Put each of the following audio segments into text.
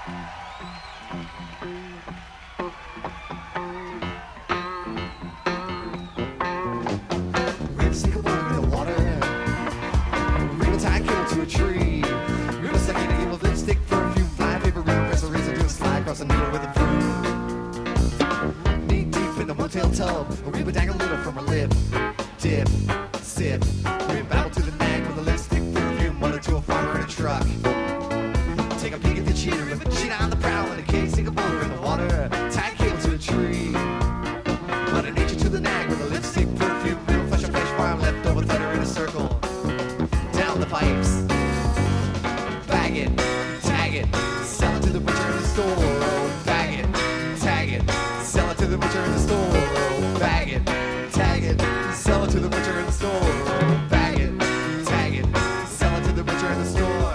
Rip stick a bug in the water. Rip a tie cable to a tree. Rip a second evil lipstick perfume. Fly paper rip press a razor to a slide across a needle with a broom. Knee deep in a motel tub. Rip a dangle little from her lip. Dip, sip. Rip apple to the nag with a lipstick perfume. Mother to a farmer in a truck. Take a peek at the cheater. Rip a cheetah on the prowl in a case. Stick a boulder in the water. Tie cable to a tree. Mother nature to the nag with a lipstick perfume. Real flesh of flesh farm left over thunder in a circle. Down the pipes. Bag it, tag it, sell it to the butcher in the store. Bag it, tag it, sell it to the butcher in the store. Bag it, tag it, sell it to the butcher in the store. Bag it, tag it, sell it to the butcher in the store.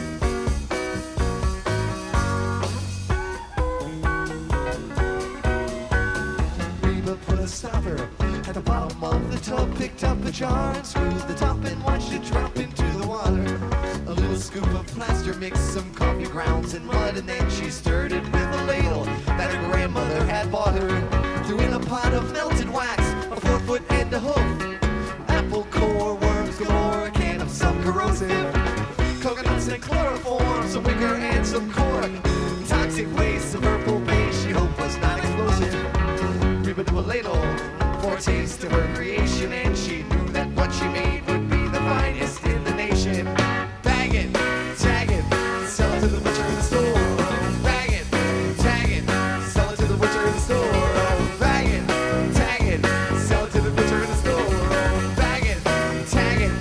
Reba put a stopper at the bottom of the tub, picked up a jar and screwed the top and watched it drop into the water. A little scoop of plaster mixed some coffee grounds and mud, and then she stirred it with a ladle that her grandmother had bought her. Threw in a pot of melted wax, a 4-foot and a hoof, apple core, worms galore, a can of some corrosive, coconuts and chloroform, some wicker and some cork, toxic waste of purple paste she hoped was not explosive. Reba to a ladle for a taste of her creation, and she knew that what she made would be the finest in the nation. Bag it, tag it, sell it to the butcher in the store. Bag it, tag it, sell it to the butcher in the store. Bag it, tag it, sell it to the butcher in the store. Bag it, tag it,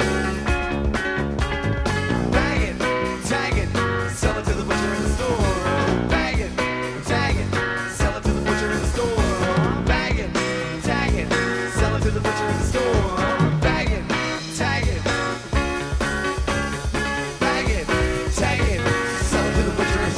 bag it, tag it, sell it to the butcher in the store. Bag it, tag it, sell it to the butcher in the store. Bag it, tag it, sell it to the butcher in the store. Bag it, tag it, bag it, tag it, sell it to the butcher in the store.